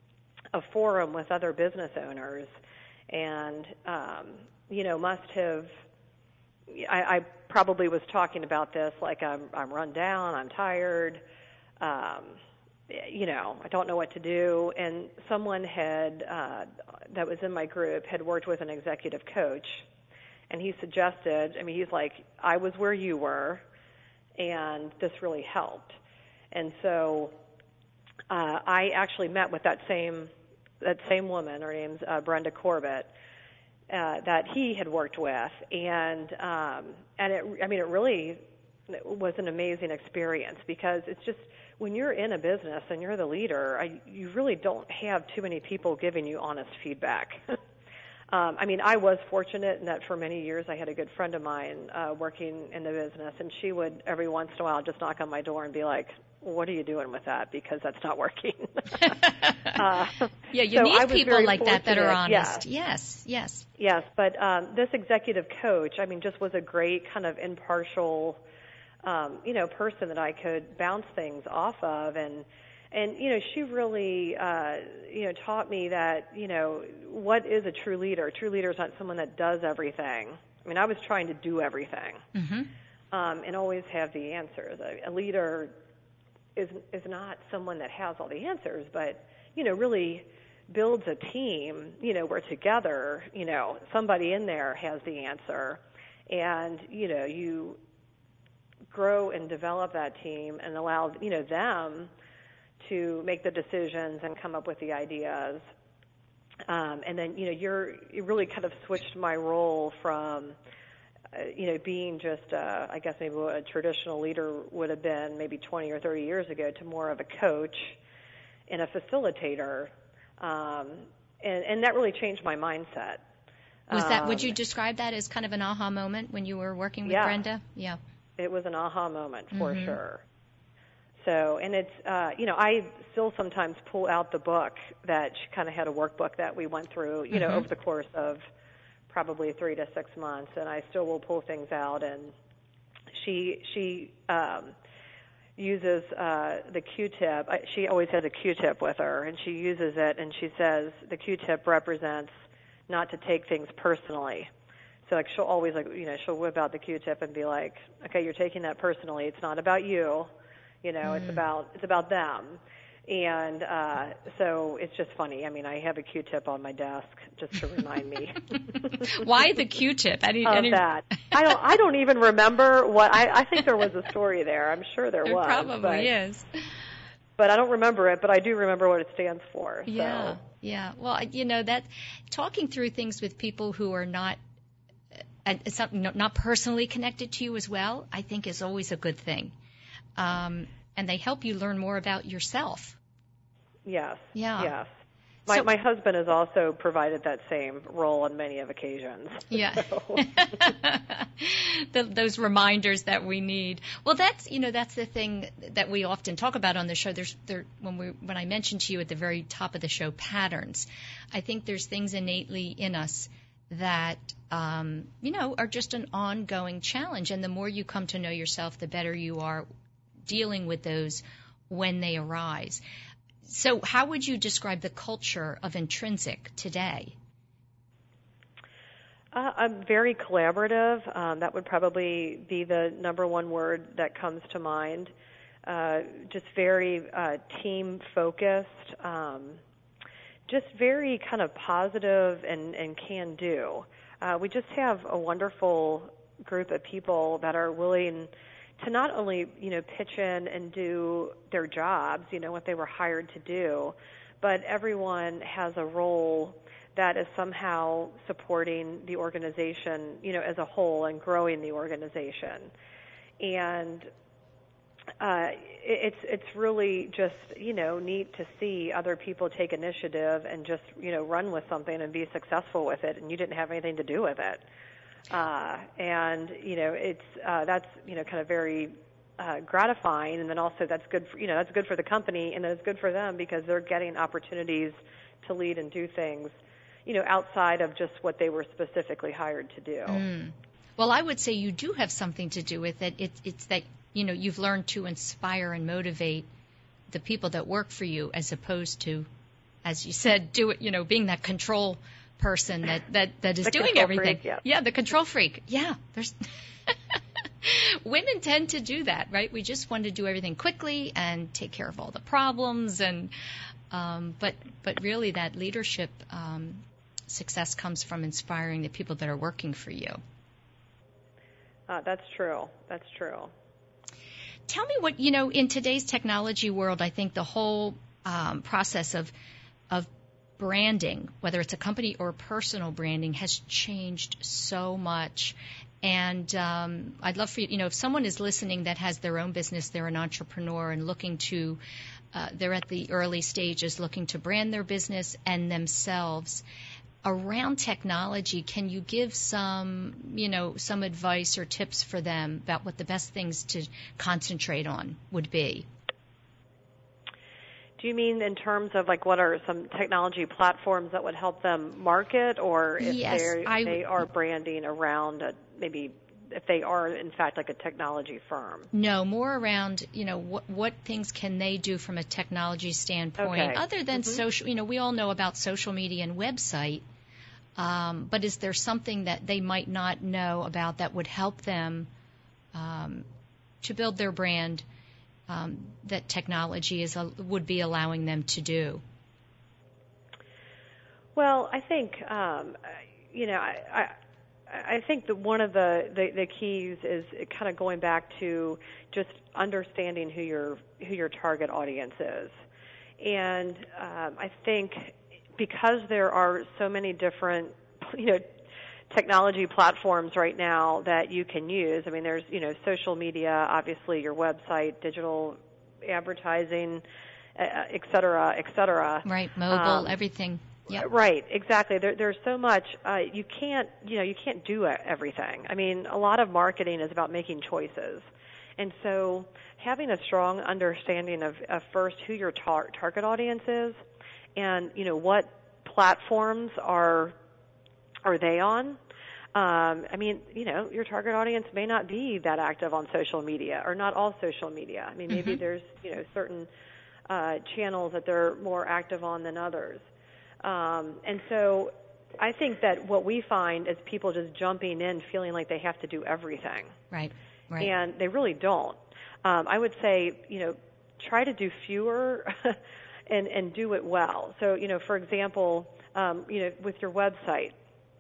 a forum with other business owners and, um, you know, must have, I, I probably was talking about this like I'm, I'm run down, I'm tired, um, you know, I don't know what to do. And someone had, uh, that was in my group, had worked with an executive coach, and he suggested, I mean, he's like, I was where you were, and this really helped. And so uh, I actually met with that same that same woman, her name's uh, Brenda Corbett, uh, that he had worked with, and um, and it, I mean, it really was an amazing experience because it's just when you're in a business and you're the leader, I, you really don't have too many people giving you honest feedback. um, I mean, I was fortunate in that for many years I had a good friend of mine uh, working in the business, and she would every once in a while just knock on my door and be like, what are you doing with that? Because that's not working. uh, yeah, you so need people like fortunate. that that are honest. Yes, yes. yes. Yes, but um, this executive coach, I mean, just was a great kind of impartial, um, you know, person that I could bounce things off of. And, and you know, she really, uh, you know, taught me that, you know, what is a true leader? A true leader is not someone that does everything. I mean, I was trying to do everything Mm-hmm. um, and always have the answers. A, a leader is is not someone that has all the answers, but you know, really builds a team, you know, where together, you know, somebody in there has the answer, and, you know, you grow and develop that team and allow, you know, them to make the decisions and come up with the ideas. Um, and then, you know, you're, you really kind of switched my role from, uh, you know, being just, uh, I guess maybe what a traditional leader would have been maybe twenty or thirty years ago to more of a coach and a facilitator. Um, and, and that really changed my mindset. Was that, um, would you describe that as kind of an aha moment when you were working with yeah. Brenda? Yeah. It was an aha moment for mm-hmm. sure. So, and it's, uh, you know, I still sometimes pull out the book that she kind of had a workbook that we went through, you know, mm-hmm. over the course of probably three to six months, and I still will pull things out. And she she um, uses uh, the Q-tip. She always has a Q-tip with her, and she uses it, and she says the Q-tip represents not to take things personally. So, like, she'll always, like, you know, she'll whip out the Q-tip and be like, okay, you're taking that personally. It's not about you. You know, mm. it's about it's about them. And uh, so it's just funny. I mean, I have a Q-tip on my desk just to remind me. Why the Q-tip? Any, of any... that. I don't. I don't even remember what. I, I think there was a story there. I'm sure there, there was. Probably but, is. But I don't remember it. But I do remember what it stands for. Yeah. So. Yeah. Well, you know, that talking through things with people who are not. Uh, something not personally connected to you as well, I think is always a good thing. Um, and they help you learn more about yourself. Yes. Yeah. Yes. My so, my husband has also provided that same role on many of occasions. Yeah. So. the, those reminders that we need. Well, that's you know that's the thing that we often talk about on the show. There's there when we when I mentioned to you at the very top of the show patterns. I think there's things innately in us that um, you know are just an ongoing challenge, and the more you come to know yourself, the better you are dealing with those when they arise. So how would you describe the culture of Intrinsic today? Uh, I'm very collaborative. Um, that would probably be the number one word that comes to mind. Uh, just very uh, team-focused, um, just very kind of positive and, and can-do. Uh, we just have a wonderful group of people that are willing to not only, you know, pitch in and do their jobs, you know, what they were hired to do, but everyone has a role that is somehow supporting the organization, you know, as a whole and growing the organization. And uh, it's it's really just, you know, neat to see other people take initiative and just, you know, run with something and be successful with it, and you didn't have anything to do with it. Uh, and, you know, it's, uh, that's, you know, kind of very, uh, gratifying. And then also that's good for, you know, that's good for the company, and then it's good for them because they're getting opportunities to lead and do things, you know, outside of just what they were specifically hired to do. Mm. Well, I would say you do have something to do with it. It's, it's that, you know, you've learned to inspire and motivate the people that work for you as opposed to, as you said, do it, you know, being that control person that, that, that is the doing everything. Freak, yeah. yeah, the control freak. Yeah, there's women tend to do that, right? We just want to do everything quickly and take care of all the problems, and um, but but really that leadership um, success comes from inspiring the people that are working for you. Uh, that's true. That's true. Tell me what you know in today's technology world. I think the whole um, process of of branding, whether it's a company or personal branding, has changed so much. And um, I'd love for you, you know, if someone is listening that has their own business, they're an entrepreneur and looking to, uh, they're at the early stages looking to brand their business and themselves. Around technology, can you give some, you know, some advice or tips for them about what the best things to concentrate on would be? Do you mean in terms of, like, what are some technology platforms that would help them market, or if yes, I, they are branding around a, maybe if they are, in fact, like a technology firm? No, more around, you know, what, what things can they do from a technology standpoint, okay. other than mm-hmm. social, you know, we all know about social media and website, um, but is there something that they might not know about that would help them um, to build their brand Um, that technology is a, would be allowing them to do? Well, I think, um, you know, I, I I think that one of the, the, the keys is kind of going back to just understanding who your who your target audience is. And um, I think because there are so many different, you know, technology platforms right now that you can use. I mean, there's, you know, social media, obviously your website, digital advertising, uh, et cetera, et cetera. Right, mobile, um, everything. Yep. Right, exactly. There, there's so much. Uh, you can't, you know, you can't do everything. I mean, a lot of marketing is about making choices, and so having a strong understanding of, of first who your tar- target audience is, and you know what platforms are are they on. Um, I mean, you know, your target audience may not be that active on social media, or not all social media. I mean, maybe mm-hmm. there's, you know, certain uh, channels that they're more active on than others. Um, and so I think that what we find is people just jumping in feeling like they have to do everything. Right, right. And they really don't. Um, I would say, you know, try to do fewer and, and do it well. So, you know, for example, um, you know, with your website,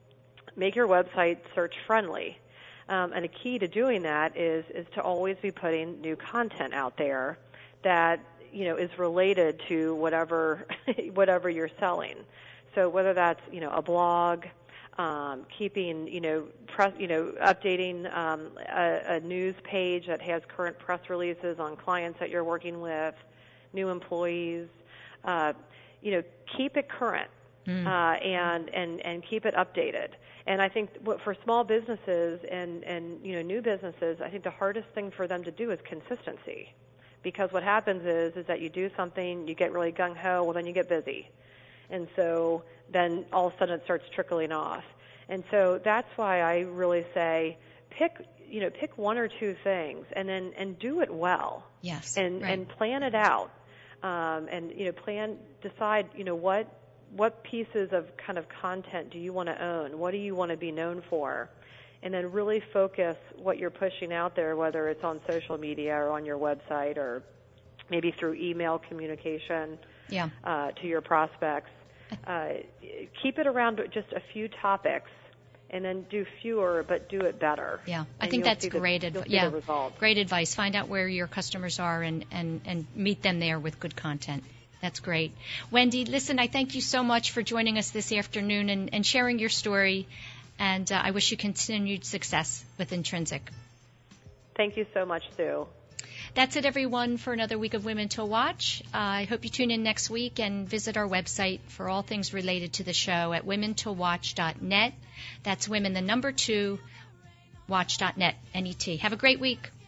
make your website search friendly. Um, and a key to doing that is, is to always be putting new content out there that, you know, is related to whatever whatever you're selling. So whether that's, you know, a blog, um, keeping, you know, press, you know, updating um, a, a news page that has current press releases on clients that you're working with, new employees, uh, you know, keep it current mm. uh, and and and keep it updated. And I think what for small businesses and and you know new businesses, I think the hardest thing for them to do is consistency. Because what happens is is that you do something, you get really gung-ho, well, then you get busy. And so then all of a sudden it starts trickling off. And so that's why I really say pick, you know, pick one or two things and then and do it well. Yes. And right. and plan it out. Um, and, you know, plan, decide, you know, what what pieces of kind of content do you want to own? What do you want to be known for? And then really focus what you're pushing out there, whether it's on social media or on your website or maybe through email communication yeah. uh, to your prospects. Uh, keep it around just a few topics, and then do fewer, but do it better. Yeah, I think that's great advice. Yeah, great advice. Find out where your customers are and, and, and meet them there with good content. That's great. Wendy, listen, I thank you so much for joining us this afternoon and, and sharing your story. And uh, I wish you continued success with Intrinsic. Thank you so much, Sue. That's it, everyone, for another week of Women to Watch. Uh, I hope you tune in next week and visit our website for all things related to the show at women to watch dot net. That's women, the number two, watch dot net, N E T. Have a great week.